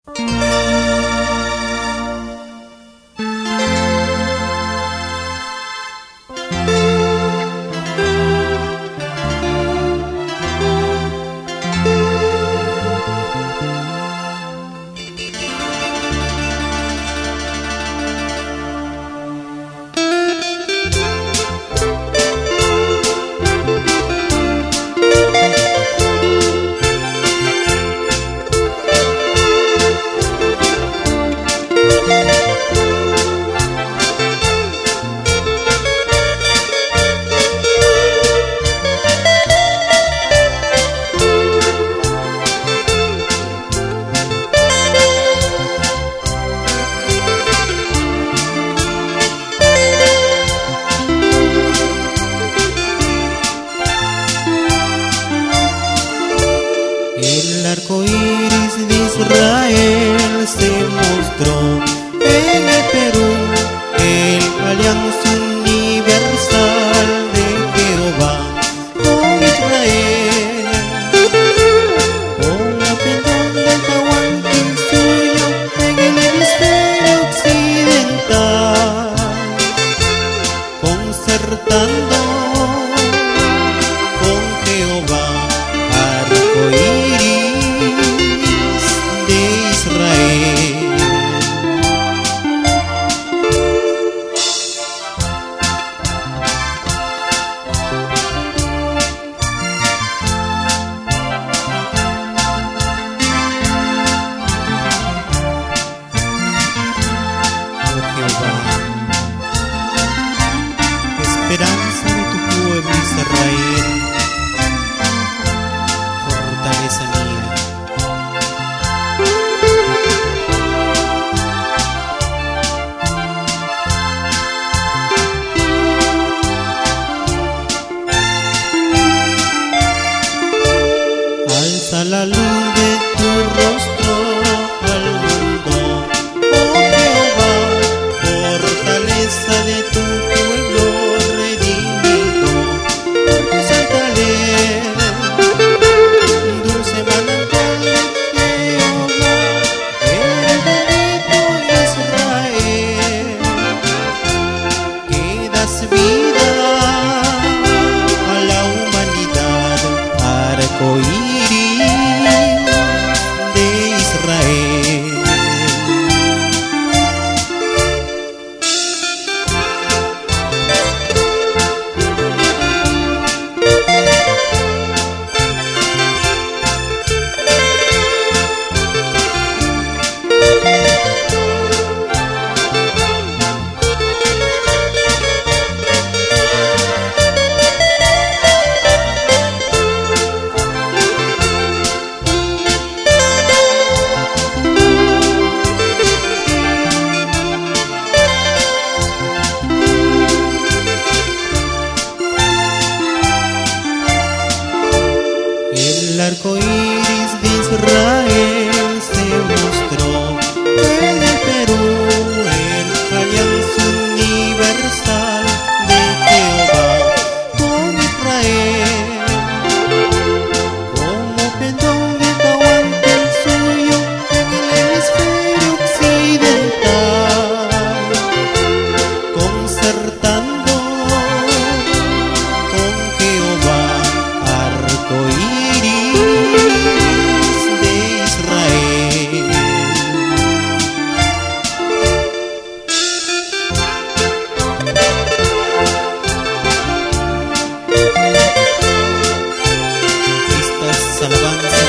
El arco iris de Israel se mostró en el Perú, el alianza universal de Jehová con Israel. Con la pendón del Tahuantinsuyo en el hemisferio occidental, concertando con Jehová, arco iris de Israel. Oh Jehová, esperanza de tu pueblo Israel, fortaleza mía. Alza la luz de tu rostro al mundo, oh Jehová, fortaleza de tu pueblo redimido por tu santa ley. Dulce manantial de Jehová, el bendito Israel, que das vida a la humanidad, arco iris de Israel. El arco iris de Israel se mostró en el Perú, el alianza universal de Jehová con Israel. Como pendón de Tahuantinsuyo en el hemisferio occidental, concertando con Jehová, arco iris de Israel. Estas alabanzas